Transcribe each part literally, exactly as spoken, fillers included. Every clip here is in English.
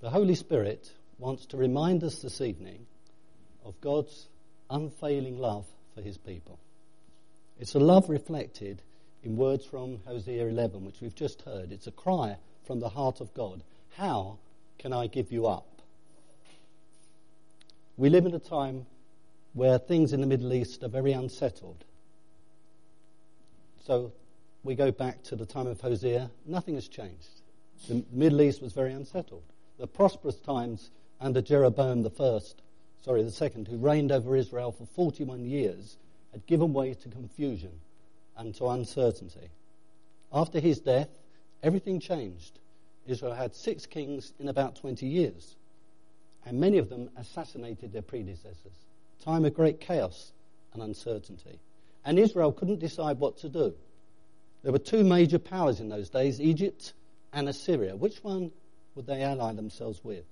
The Holy Spirit wants to remind us this evening of God's unfailing love for his people. It's a love reflected in words from Hosea eleven, which we've just heard. It's a cry from the heart of God. How can I give you up? We live in a time where things in the Middle East are very unsettled. So we go back to the time of Hosea. Nothing has changed. The Middle East was very unsettled. The prosperous times under Jeroboam the first, sorry, the second, who reigned over Israel for forty-one years, had given way to confusion and to uncertainty. After his death, everything changed. Israel had six kings in about twenty years, and many of them assassinated their predecessors. A time of great chaos and uncertainty. And Israel couldn't decide what to do. There were two major powers in those days, Egypt and Assyria. Which one would they ally themselves with?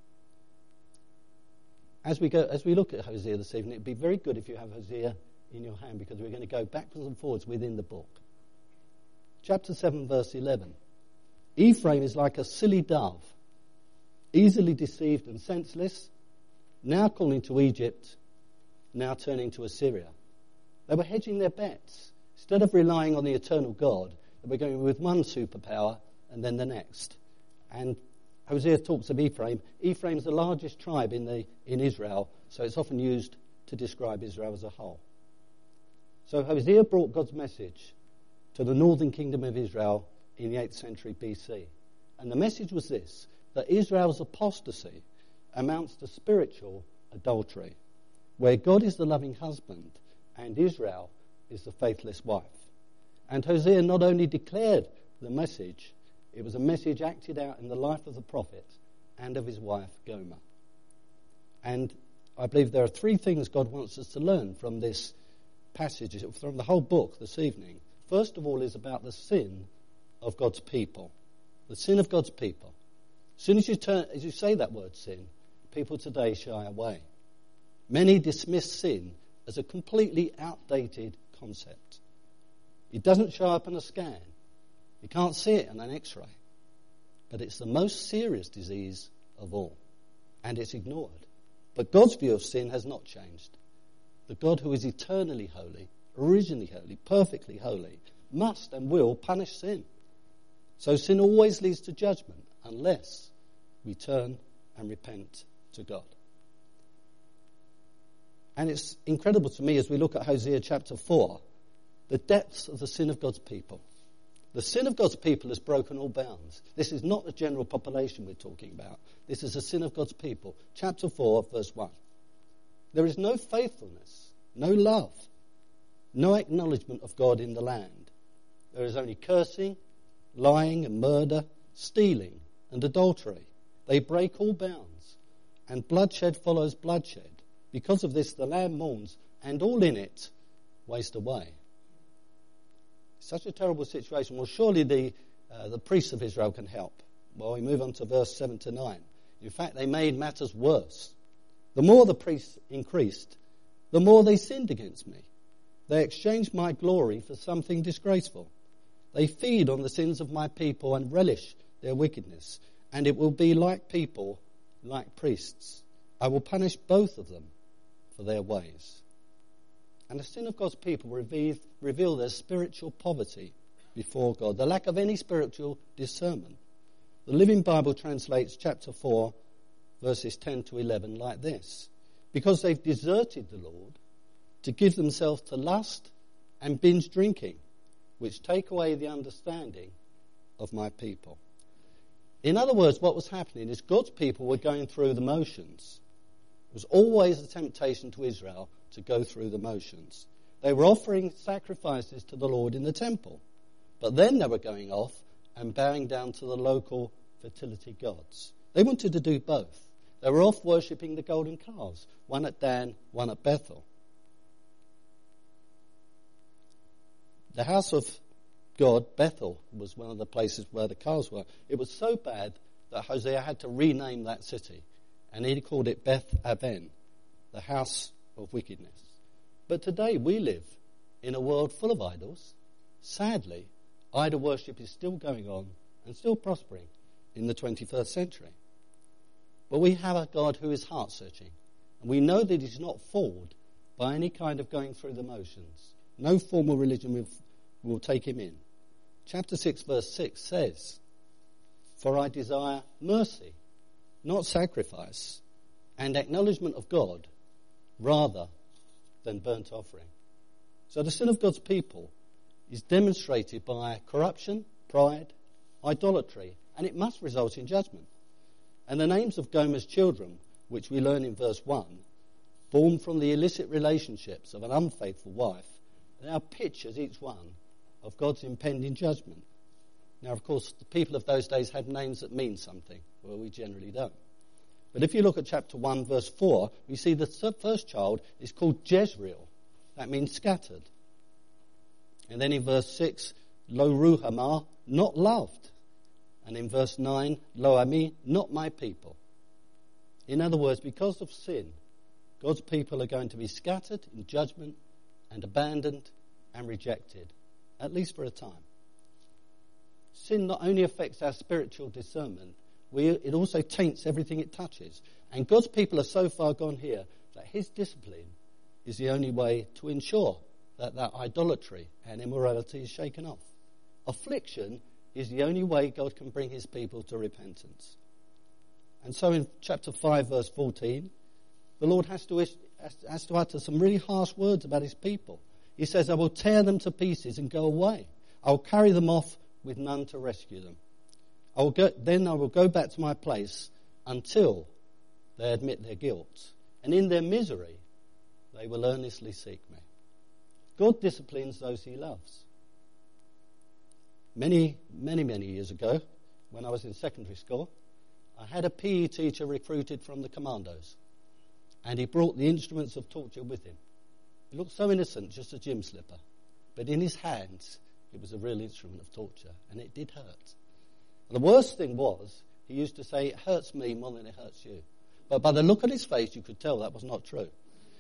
As we go, as we look at Hosea this evening, it'd be very good if you have Hosea in your hand, because we're going to go backwards and forwards within the book. Chapter seven, verse eleven. Ephraim is like a silly dove, easily deceived and senseless, now calling to Egypt, now turning to Assyria. They were hedging their bets. Instead of relying on the eternal God, they were going with one superpower and then the next. And Hosea talks of Ephraim. Ephraim is the largest tribe in the in Israel, so it's often used to describe Israel as a whole. So Hosea brought God's message to the northern kingdom of Israel in the eighth century B C. And the message was this, that Israel's apostasy amounts to spiritual adultery, where God is the loving husband and Israel is the faithless wife. And Hosea not only declared the message, it was a message acted out in the life of the prophet and of his wife Gomer. And I believe there are three things God wants us to learn from this passage, from the whole book this evening. First of all is about the sin of God's people. The sin of God's people. As soon as you turn, as you say that word sin, people today shy away. Many dismiss sin as a completely outdated concept. It doesn't show up in a scan. You can't see it in an X-ray. But it's the most serious disease of all. And it's ignored. But God's view of sin has not changed. The God who is eternally holy, originally holy, perfectly holy, must and will punish sin. So sin always leads to judgment unless we turn and repent to God. And it's incredible to me as we look at Hosea chapter four, the depths of the sin of God's people. The sin of God's people has broken all bounds. This is not the general population we're talking about. This is the sin of God's people. Chapter four, verse one. There is no faithfulness, no love, no acknowledgement of God in the land. There is only cursing, lying and murder, stealing and adultery. They break all bounds, and bloodshed follows bloodshed. Because of this, the land mourns, and all in it waste away. Such a terrible situation. Well, surely the uh, the priests of Israel can help. Well, we move on to verse seven to nine. In fact, they made matters worse. The more the priests increased, the more they sinned against me. They exchanged my glory for something disgraceful. They feed on the sins of my people and relish their wickedness. And it will be like people, like priests. I will punish both of them for their ways. And the sin of God's people reveal, reveal their spiritual poverty before God, the lack of any spiritual discernment. The Living Bible translates chapter four, verses ten to eleven like this. Because they've deserted the Lord to give themselves to lust and binge drinking, which take away the understanding of my people. In other words, what was happening is God's people were going through the motions. It was always a temptation to Israel to go through the motions. They were offering sacrifices to the Lord in the temple, but then they were going off and bowing down to the local fertility gods. They wanted to do both. They were off worshipping the golden calves, one at Dan, one at Bethel. The house of God, Bethel, was one of the places where the calves were. It was so bad that Hosea had to rename that city, and he called it Beth Aven, the house of wickedness. But today we live in a world full of idols. Sadly, idol worship is still going on and still prospering in the twenty-first century. But we have a God who is heart-searching. And we know that he's not fooled by any kind of going through the motions. No formal religion will, will take him in. Chapter six, verse six says, "For I desire mercy, not sacrifice, and acknowledgement of God, rather than burnt offering." So the sin of God's people is demonstrated by corruption, pride, idolatry, and it must result in judgment. And the names of Gomer's children, which we learn in verse one, born from the illicit relationships of an unfaithful wife, they are pictures, each one, of God's impending judgment. Now, of course, the people of those days had names that mean something, where we generally don't. But if you look at chapter one, verse four, we see the first child is called Jezreel. That means scattered. And then in verse six, Lo Ruhamah, not loved. And in verse nine, Lo Ami, not my people. In other words, because of sin, God's people are going to be scattered in judgment and abandoned and rejected, at least for a time. Sin not only affects our spiritual discernment, we, it also taints everything it touches. And God's people are so far gone here that his discipline is the only way to ensure that that idolatry and immorality is shaken off. Affliction is the only way God can bring his people to repentance. And so in chapter five, verse fourteen, the Lord has to, has to utter some really harsh words about his people. He says, "I will tear them to pieces and go away. I will carry them off with none to rescue them. I will go, then I will go back to my place until they admit their guilt. And in their misery, they will earnestly seek me." God disciplines those he loves. Many, many, many years ago, when I was in secondary school, I had a P E teacher recruited from the commandos. And he brought the instruments of torture with him. He looked so innocent, just a gym slipper. But in his hands, it was a real instrument of torture. And it did hurt. And the worst thing was, he used to say, "It hurts me more than it hurts you." But by the look on his face, you could tell that was not true.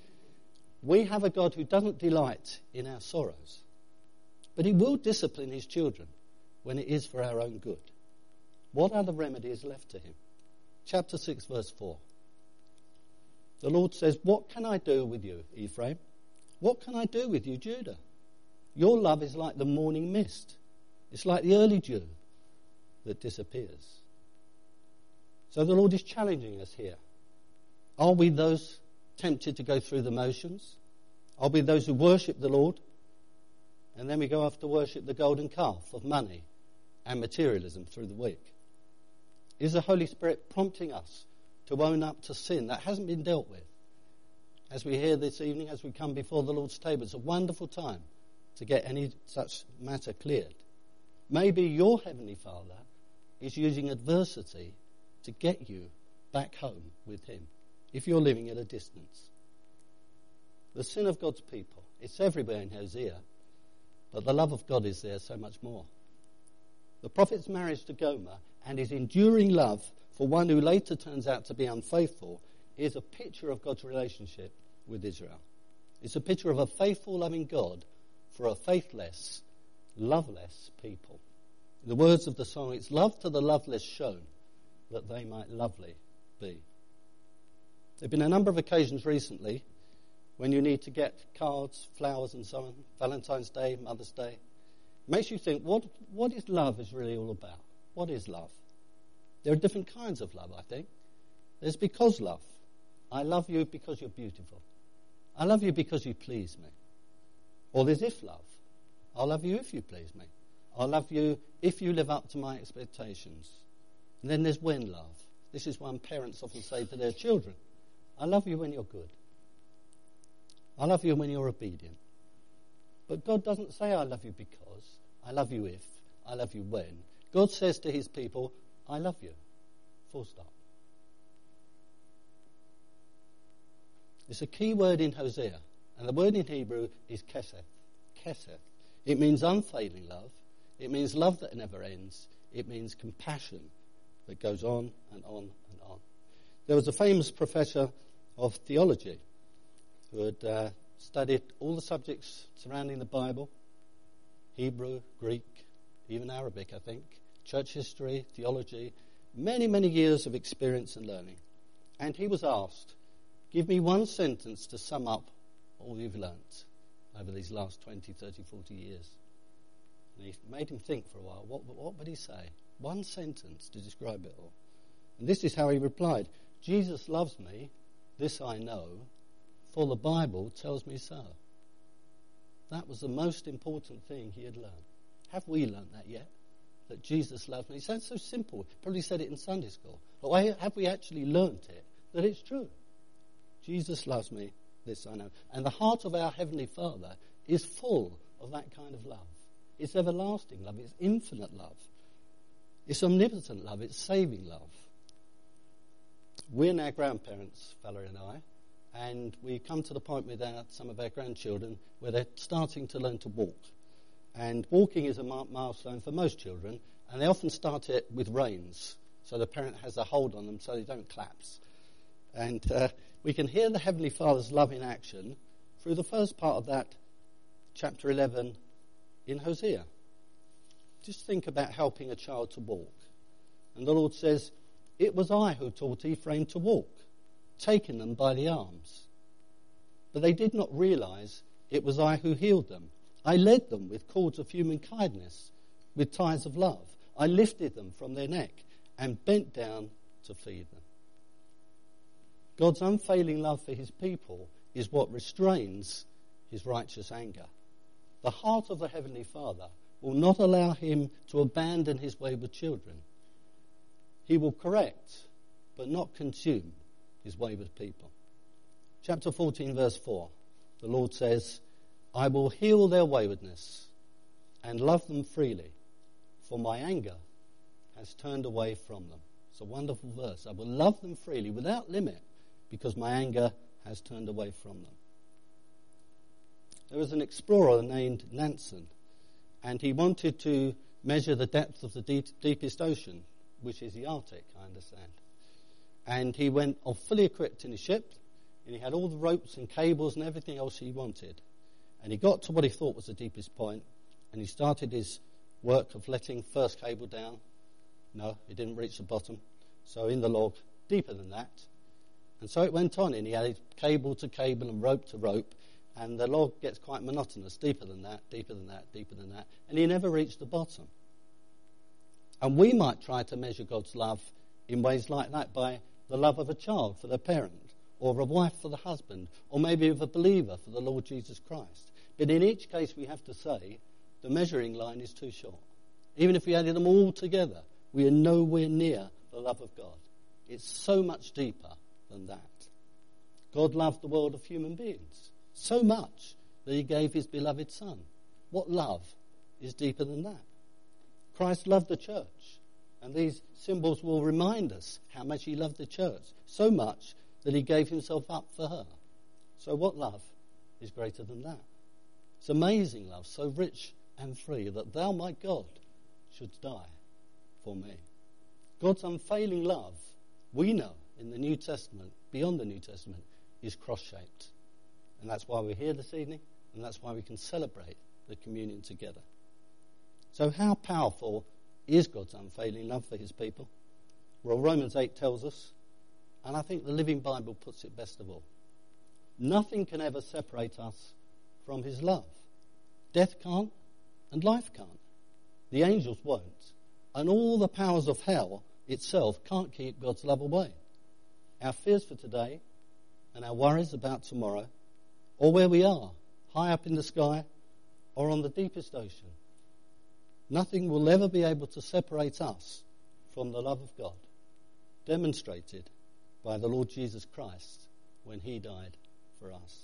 We have a God who doesn't delight in our sorrows. But he will discipline his children when it is for our own good. What are the remedies left to him? Chapter six, verse four. The Lord says, "What can I do with you, Ephraim? What can I do with you, Judah? Your love is like the morning mist. It's like the early dew that disappears." So the Lord is challenging us here. Are we those tempted to go through the motions? Are we those who worship the Lord? And then we go off to worship the golden calf of money and materialism through the week. Is the Holy Spirit prompting us to own up to sin that hasn't been dealt with? As we hear this evening, as we come before the Lord's table, it's a wonderful time to get any such matter cleared. Maybe your Heavenly Father is using adversity to get you back home with him, if you're living at a distance. The sin of God's people, it's everywhere in Hosea, but the love of God is there so much more. The prophet's marriage to Gomer and his enduring love for one who later turns out to be unfaithful is a picture of God's relationship with Israel. It's a picture of a faithful, loving God for a faithless, loveless people. In the words of the song, it's love to the loveless shown, that they might lovely be. There have been a number of occasions recently when you need to get cards, flowers and so on, Valentine's Day, Mother's Day. It makes you think, what, what is love is really all about? What is love? There are different kinds of love, I think. There's because love. I love you because you're beautiful. I love you because you please me. Or there's if love. I'll love you if you please me. I'll love you if you live up to my expectations. And then there's when love. This is one parents often say to their children. I love you when you're good. I love you when you're obedient. But God doesn't say I love you because. I love you if. I love you when. God says to his people, I love you. Full stop. It's a key word in Hosea. And the word in Hebrew is keseth. Keseth. It means unfailing love. It means love that never ends. It means compassion that goes on and on and on. There was a famous professor of theology who had uh, studied all the subjects surrounding the Bible, Hebrew, Greek, even Arabic, I think, church history, theology, many, many years of experience and learning. And he was asked, give me one sentence to sum up all you've learnt over these last twenty, thirty, forty years. And he made him think for a while. What, what would he say? One sentence to describe it all. And this is how he replied. Jesus loves me, this I know, for the Bible tells me so. That was the most important thing he had learned. Have we learnt that yet? That Jesus loves me? It sounds so simple. Probably said it in Sunday school. But why have we actually learnt it? That it's true. Jesus loves me, this I know. And the heart of our Heavenly Father is full of that kind of love. It's everlasting love. It's infinite love. It's omnipotent love. It's saving love. We're now grandparents, Valerie and I, and we come to the point with our, some of our grandchildren where they're starting to learn to walk. And walking is a milestone for most children, and they often start it with reins, so the parent has a hold on them so they don't collapse. And uh, we can hear the Heavenly Father's love in action through the first part of that chapter eleven in Hosea. Just think about helping a child to walk. And the Lord says, it was I who taught Ephraim to walk, taking them by the arms. But they did not realize it was I who healed them. I led them with cords of human kindness, with ties of love. I lifted them from their neck and bent down to feed them. God's unfailing love for his people is what restrains his righteous anger. The heart of the Heavenly Father will not allow him to abandon his wayward children. He will correct, but not consume his wayward people. Chapter fourteen, verse four, the Lord says, I will heal their waywardness and love them freely, for my anger has turned away from them. It's a wonderful verse. I will love them freely without limit because my anger has turned away from them. There was an explorer named Nansen, and he wanted to measure the depth of the deep, deepest ocean, which is the Arctic, I understand. And he went off fully equipped in his ship, and he had all the ropes and cables and everything else he wanted. And he got to what he thought was the deepest point, and he started his work of letting first cable down. No, it didn't reach the bottom. So in the log, deeper than that. And so it went on, and he added cable to cable and rope to rope, and the log gets quite monotonous, deeper than that, deeper than that, deeper than that, and he never reached the bottom. And we might try to measure God's love in ways like that by the love of a child for their parent, or of a wife for the husband, or maybe of a believer for the Lord Jesus Christ. But in each case we have to say the measuring line is too short. Even if we added them all together, we are nowhere near the love of God. It's so much deeper than that. God loved the world of human beings so much that he gave his beloved Son. What love is deeper than that? Christ loved the church, and these symbols will remind us how much he loved the church, so much that he gave himself up for her. So what love is greater than that? It's amazing love, so rich and free, that thou, my God, shouldst die for me. God's unfailing love, we know in the New Testament, beyond the New Testament, is cross-shaped. And that's why we're here this evening, and that's why we can celebrate the communion together. So how powerful is God's unfailing love for his people? Well, Romans eight tells us, and I think the Living Bible puts it best of all. Nothing can ever separate us from his love. Death can't, and life can't. The angels won't. And all the powers of hell itself can't keep God's love away. Our fears for today and our worries about tomorrow, or where we are, high up in the sky or on the deepest ocean, nothing will ever be able to separate us from the love of God, demonstrated by the Lord Jesus Christ when he died for us.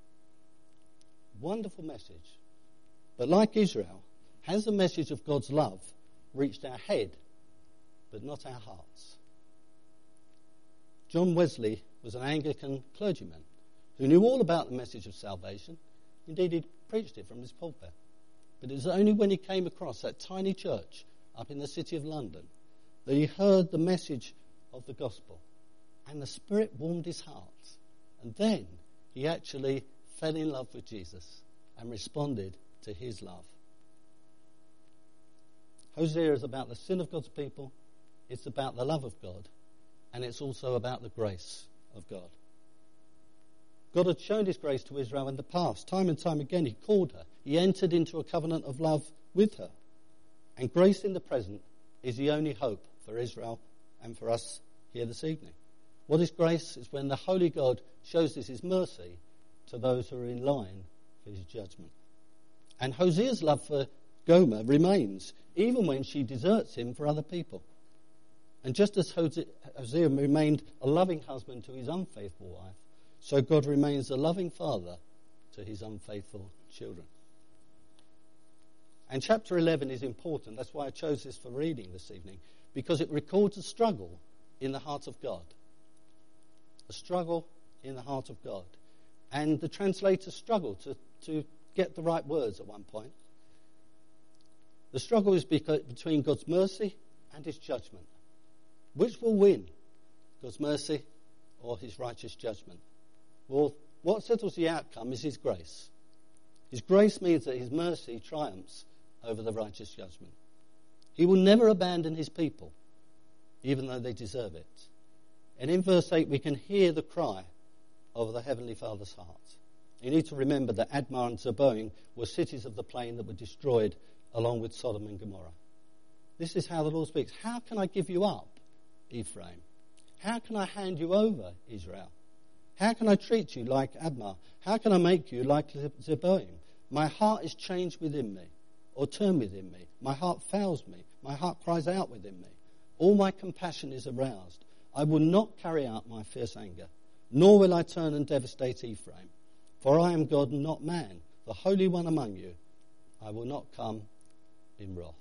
Wonderful message. But like Israel, has the message of God's love reached our head, but not our hearts? John Wesley was an Anglican clergyman who knew all about the message of salvation. Indeed, he preached it from his pulpit. But it was only when he came across that tiny church up in the city of London that he heard the message of the gospel, and the Spirit warmed his heart. And then he actually fell in love with Jesus and responded to his love. Hosea is about the sin of God's people. It's about the love of God. and it's also about the grace of God. God had shown his grace to Israel in the past. Time and time again, he called her. He entered into a covenant of love with her. And grace in the present is the only hope for Israel and for us here this evening. What is grace? Is when the Holy God shows us his mercy to those who are in line for his judgment. And Hosea's love for Gomer remains, even when she deserts him for other people. And just as Hosea remained a loving husband to his unfaithful wife, so God remains a loving father to his unfaithful children. And chapter eleven is important. That's why I chose this for reading this evening, because it records a struggle in the heart of God. A struggle in the heart of God. And the translators struggle to, to get the right words at one point. The struggle is between God's mercy and his judgment. Which will win? God's mercy or his righteous judgment? Well, what settles the outcome is his grace. His grace means that his mercy triumphs over the righteous judgment. He will never abandon his people, even though they deserve it. And in verse eight, we can hear the cry of the Heavenly Father's heart. You need to remember that Admah and Zeboim were cities of the plain that were destroyed along with Sodom and Gomorrah. This is how the Lord speaks. How can I give you up, Ephraim? How can I hand you over, Israel? How can I treat you like Admah? How can I make you like Zeboim? My heart is changed within me, or turned within me. My heart fails me. My heart cries out within me. All my compassion is aroused. I will not carry out my fierce anger, nor will I turn and devastate Ephraim. For I am God, not man, the Holy One among you. I will not come in wrath.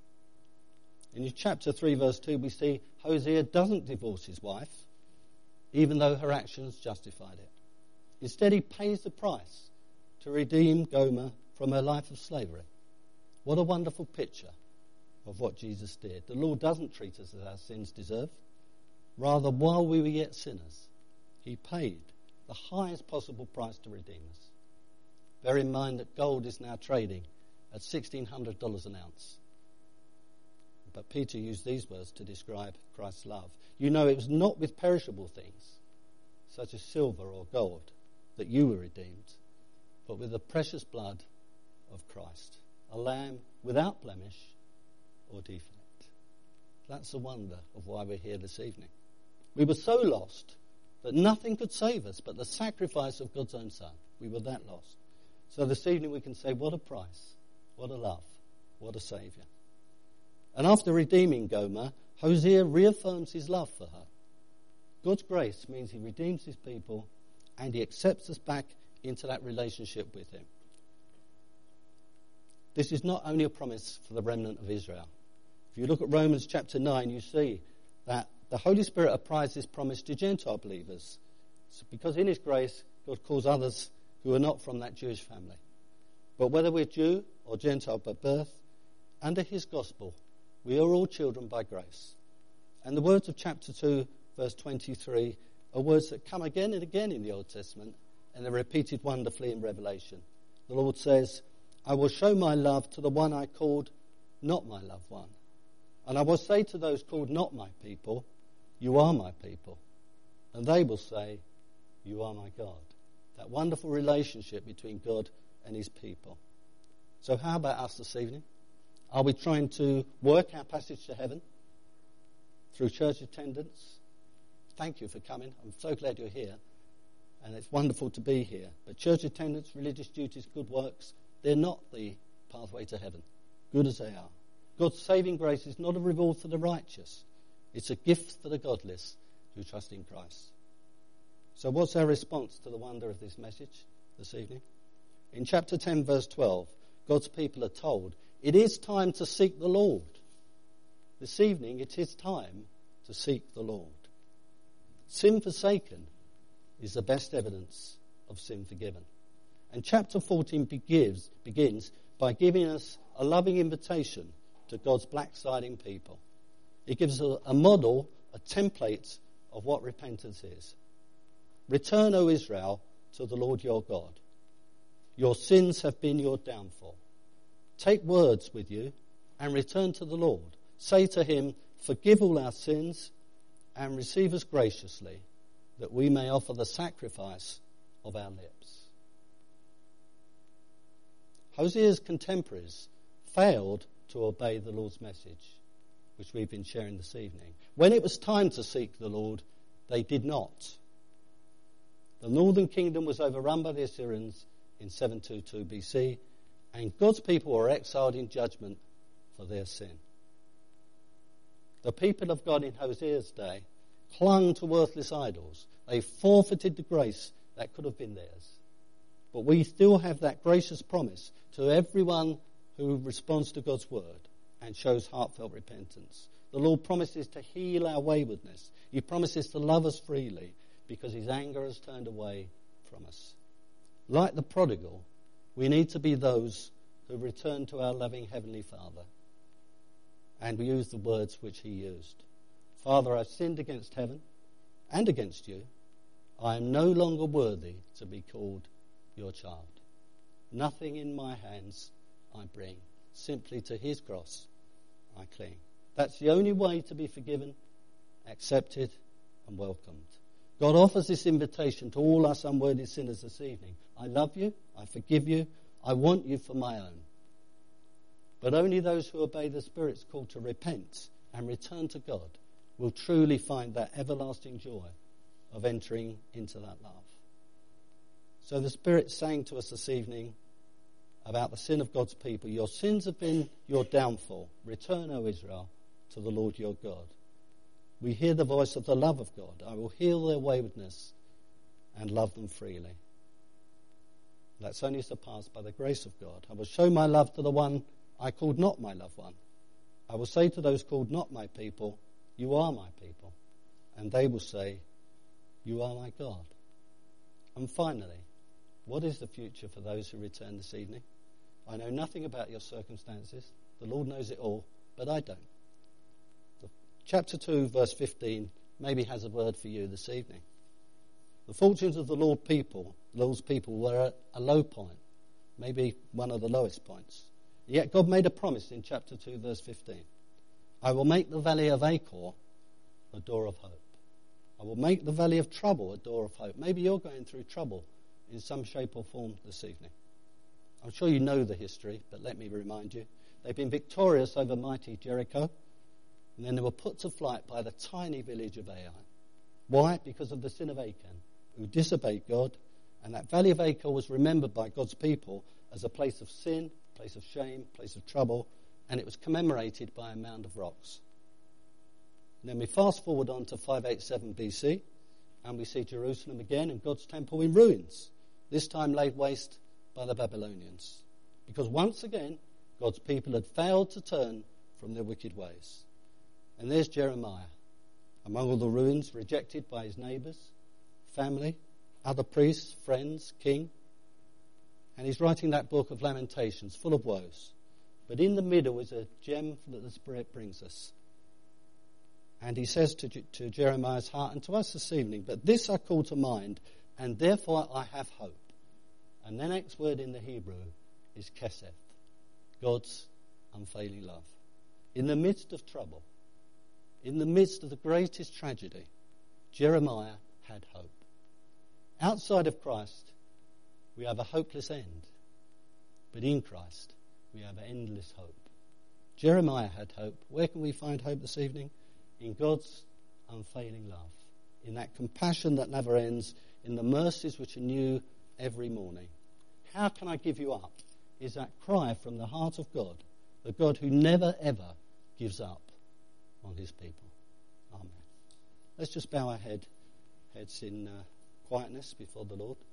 In chapter three, verse two, we see Hosea doesn't divorce his wife, even though her actions justified it. Instead, he pays the price to redeem Gomer from her life of slavery. What a wonderful picture of what Jesus did. The Lord doesn't treat us as our sins deserve. Rather, while we were yet sinners, he paid the highest possible price to redeem us. Bear in mind that gold is now trading at sixteen hundred dollars an ounce. But Peter used these words to describe Christ's love. You know, it was not with perishable things, such as silver or gold, that you were redeemed, but with the precious blood of Christ, a lamb without blemish or defect. That's the wonder of why we're here this evening. We were so lost that nothing could save us but the sacrifice of God's own Son. We were that lost. So this evening we can say, what a price, what a love, what a Saviour. And after redeeming Gomer, Hosea reaffirms his love for her. God's grace means he redeems his people and he accepts us back into that relationship with him. This is not only a promise for the remnant of Israel. If you look at Romans chapter nine, you see that the Holy Spirit applies this promise to Gentile believers. So because in his grace, God calls others who are not from that Jewish family. But whether we're Jew or Gentile by birth, under his gospel, we are all children by grace. And the words of chapter two, verse twenty-three, are words that come again and again in the Old Testament, and they're repeated wonderfully in Revelation. The Lord says, I will show my love to the one I called not my loved one. And I will say to those called not my people, you are my people. And they will say, you are my God. That wonderful relationship between God and his people. So how about us this evening? Are we trying to work our passage to heaven through church attendance? Thank you for coming. I'm so glad you're here. And it's wonderful to be here. But church attendance, religious duties, good works, they're not the pathway to heaven, good as they are. God's saving grace is not a reward for the righteous. It's a gift for the godless who trust in Christ. So what's our response to the wonder of this message this evening? In chapter ten, verse twelve, God's people are told, it is time to seek the Lord. This evening, it is time to seek the Lord. Sin forsaken is the best evidence of sin forgiven. And chapter fourteen begins, begins by giving us a loving invitation to God's blacksliding people. It gives a, a model, a template of what repentance is. Return, O Israel, to the Lord your God. Your sins have been your downfall. Take words with you and return to the Lord. Say to him, forgive all our sins and receive us graciously, that we may offer the sacrifice of our lips. Hosea's contemporaries failed to obey the Lord's message, which we've been sharing this evening. When it was time to seek the Lord, they did not. The northern kingdom was overrun by the Assyrians in seven twenty-two B C, and God's people were exiled in judgment for their sin. The people of God in Hosea's day clung to worthless idols. They forfeited the grace that could have been theirs. But we still have that gracious promise to everyone who responds to God's word and shows heartfelt repentance. The Lord promises to heal our waywardness. He promises to love us freely because his anger has turned away from us. Like the prodigal, we need to be those who return to our loving Heavenly Father. And we use the words which he used. Father, I've sinned against heaven and against you. I am no longer worthy to be called your child. Nothing in my hands I bring. Simply to his cross I cling. That's the only way to be forgiven, accepted and welcomed. God offers this invitation to all us unworthy sinners this evening. I love you. I forgive you. I want you for my own. But only those who obey the Spirit's call to repent and return to God will truly find that everlasting joy of entering into that love. So the Spirit's saying to us this evening about the sin of God's people, your sins have been your downfall. Return, O Israel, to the Lord your God. We hear the voice of the love of God. I will heal their waywardness and love them freely. That's only surpassed by the grace of God. I will show my love to the one I called not my loved one. I will say to those called not my people, you are my people. And they will say, you are my God. And finally, what is the future for those who return this evening? I know nothing about your circumstances. The Lord knows it all, but I don't. The, chapter two, verse fifteen, maybe has a word for you this evening. The fortunes of the Lord people, Lord's people were at a low point, maybe one of the lowest points. Yet God made a promise in chapter two, verse fifteen. I will make the valley of Achor a door of hope. I will make the valley of trouble a door of hope. Maybe you're going through trouble in some shape or form this evening. I'm sure you know the history, but let me remind you. They've been victorious over mighty Jericho, and then they were put to flight by the tiny village of Ai. Why? Because of the sin of Achan, who disobeyed God, and that valley of Achor was remembered by God's people as a place of sin, place of shame, place of trouble, and it was commemorated by a mound of rocks. And then we fast forward on to five eighty-seven B C, and we see Jerusalem again and God's temple in ruins, this time laid waste by the Babylonians. Because once again, God's people had failed to turn from their wicked ways. And there's Jeremiah, among all the ruins, rejected by his neighbours, family, other priests, friends, king. And he's writing that book of Lamentations, full of woes. But in the middle is a gem that the Spirit brings us. And he says to, to Jeremiah's heart and to us this evening, but this I call to mind, and therefore I have hope. And the next word in the Hebrew is kesef, God's unfailing love. In the midst of trouble, in the midst of the greatest tragedy, Jeremiah had hope. Outside of Christ, we have a hopeless end. But in Christ, we have endless hope. Jeremiah had hope. Where can we find hope this evening? In God's unfailing love. In that compassion that never ends. In the mercies which are new every morning. How can I give you up? Is that cry from the heart of God. The God who never ever gives up on his people. Amen. Let's just bow our head, heads in uh, quietness before the Lord.